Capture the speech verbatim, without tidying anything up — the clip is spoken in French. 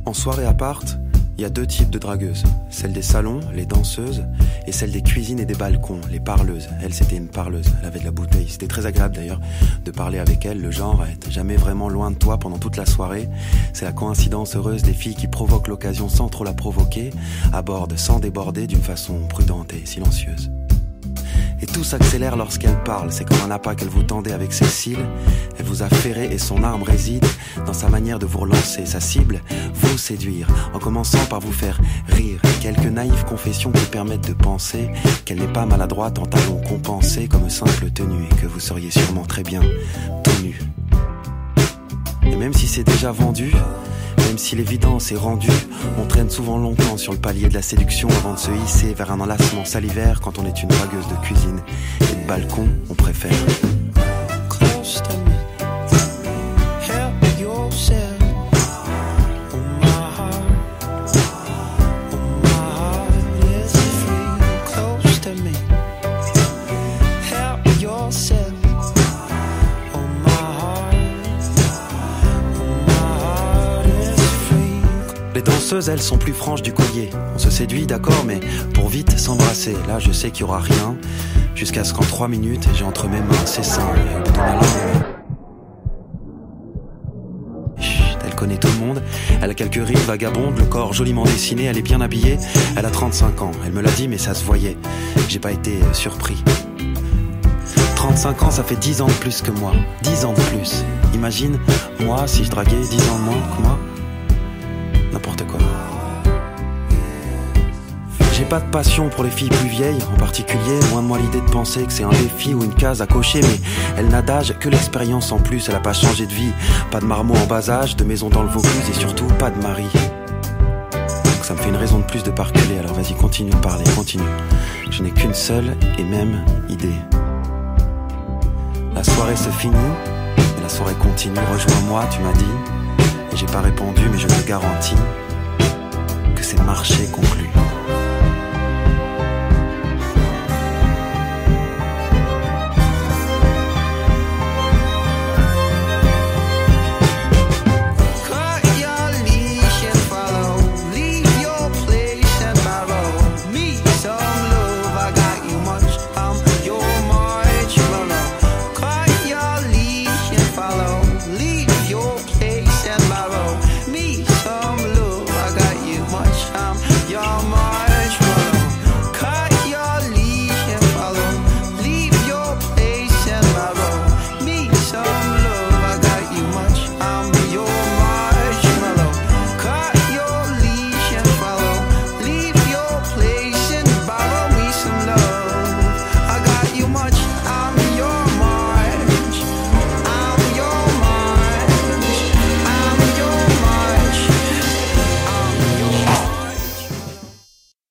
En soirée appart, il y a deux types de dragueuses. Celle des salons, les danseuses, et celle des cuisines et des balcons, les parleuses. Elle, c'était une parleuse, elle avait de la bouteille. C'était très agréable d'ailleurs de parler avec elle, le genre à être jamais vraiment loin de toi pendant toute la soirée. C'est la coïncidence heureuse des filles qui provoquent l'occasion sans trop la provoquer, abordent sans déborder d'une façon prudente et silencieuse. Et tout s'accélère lorsqu'elle parle, c'est comme un appât qu'elle vous tendait avec ses cils. Elle vous a ferré et son arme réside dans sa manière de vous relancer. Sa cible, vous séduire, en commençant par vous faire rire. Quelques naïves confessions qui permettent de penser qu'elle n'est pas maladroite en talons compensés comme simple tenue, et que vous seriez sûrement très bien tout nu. Et même si c'est déjà vendu, même si l'évidence est rendue, on traîne souvent longtemps sur le palier de la séduction avant de se hisser vers un enlacement salivaire. Quand on est une dragueuse de cuisine et de balcon, on préfère close to me, help yourself. Oh my heart, oh my heart is free. Close to me, help yourself. Les danseuses, elles, sont plus franches du collier. On se séduit, d'accord, mais pour vite s'embrasser. Là, je sais qu'il y aura rien, jusqu'à ce qu'en trois minutes, j'ai entre mes mains ses seins et au bout de ma langue. Chut, elle connaît tout le monde. Elle a quelques rides vagabondes, le corps joliment dessiné. Elle est bien habillée. Elle a trente-cinq ans. Elle me l'a dit, mais ça se voyait. J'ai pas été euh, surpris. trente-cinq ans, ça fait dix ans de plus que moi. dix ans de plus. Imagine, moi, si je draguais dix ans de moins que moi. N'importe quoi. J'ai pas de passion pour les filles plus vieilles, en particulier, loin de moi l'idée de penser que c'est un défi ou une case à cocher, mais elle n'a d'âge que l'expérience en plus, elle a pas changé de vie, pas de marmot en bas âge, de maison dans le Vaucluse et surtout pas de mari. Donc ça me fait une raison de plus de pas reculer, alors vas-y, continue de parler, continue. Je n'ai qu'une seule et même idée. La soirée se finit, et la soirée continue, rejoins-moi, tu m'as dit. Et j'ai pas répondu, mais je te garantis que c'est marché conclu.